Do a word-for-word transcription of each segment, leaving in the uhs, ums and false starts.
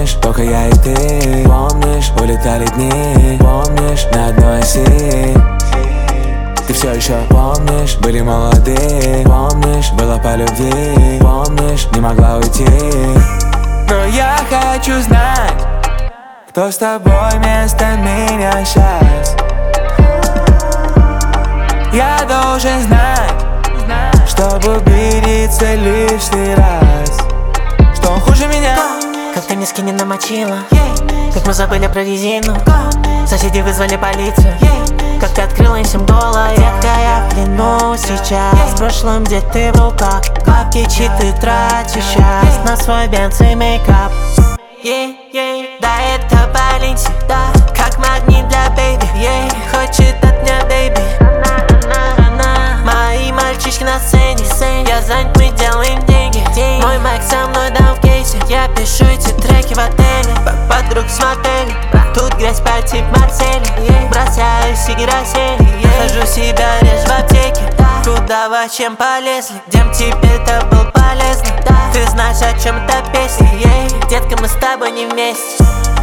Помнишь, только я и ты. Помнишь, улетали дни. Помнишь, на одной оси. Ты все еще помнишь, были молоды. Помнишь, было по любви. Помнишь, не могла уйти. Но я хочу знать, кто с тобой вместо меня сейчас. Я должен знать, чтобы убедиться лишний раз, что он хуже меня. Как ты миски не намочила, как мы забыли про резину. Соседи вызвали полицию, как ты открыла им всем гола. Детка, я в плену сейчас, в прошлом, где ты в руках. Бабки читы тратишь сейчас на свой бенз и мейкап. Ей, ей, да это Баленси, да, как магнит для бэйби. Ей, хочет от меня бэйби. Мои мальчишки на сцене, я занят, мы делаем деньги. Мой майк со мной дам в кейсе, я пишу эти треки в отеле. Подруг с мотеля, тут грязь по тип Марселя. Бросаю сиги рассели, хожу себя режь в аптеке. Куда во чем полезли, дем тебе это был полезно. Ты знаешь, о чем эта песня, детка, мы с тобой не вместе.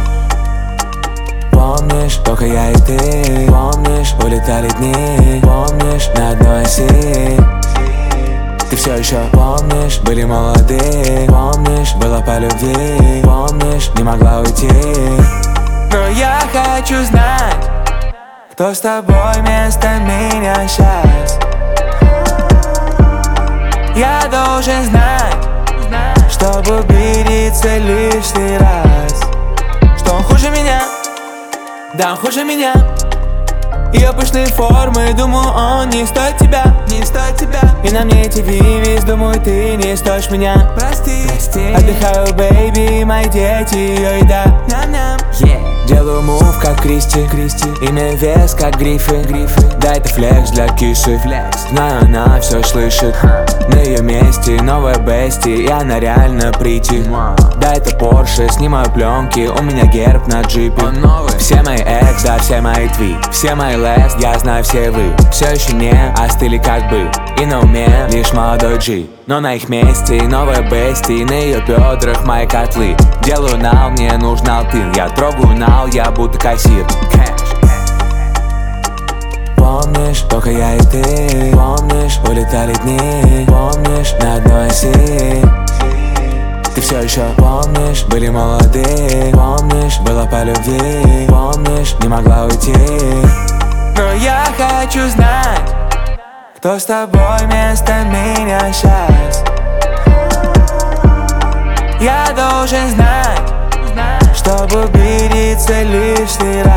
Помнишь, только я и ты. Помнишь, улетали дни. Помнишь, на одной оси. Ты все еще помнишь, были молоды. Помнишь, было по любви. Помнишь, не могла уйти. Но я хочу знать, кто с тобой вместо меня сейчас. Я должен знать, чтобы убедиться лишний раз, что он хуже меня. Да, он хуже меня. Ее пышные формы, думаю, он не стоит тебя. Не стоит тебя. И на мне эти вивис, думаю, ты не стоишь меня. Прости, Прости. Отдыхаю, бэйби, мои дети, ее еда. Ням-ням. Yeah. Делаю мув, как Кристи, Кристи. Имею вес, как грифы, грифы. Да, это флекс для киши, флекс. Знаю, она все слышит. На ее месте новая бести, и она реально прийти. Да, это Порше, снимаю пленки, у меня герб на джипе. Он новый. Все мои экс, да, все мои твит. Все мои лест, я знаю, все вы все еще не остыли как бы. И на уме лишь молодой G. Но на их месте новая бести, на ее бедрах мои котлы. Делаю нал, мне нужен алтын. Я трогаю нал, я будто кассир. Кэш. Помнишь, только я и ты. Помнишь, улетали дни. Помнишь, на одной оси. Ты все еще помнишь, были молоды. Помнишь, было по любви. Помнишь, не могла уйти. Но я хочу знать, кто с тобой вместо меня сейчас. Я должен знать, чтобы убедиться лишний раз.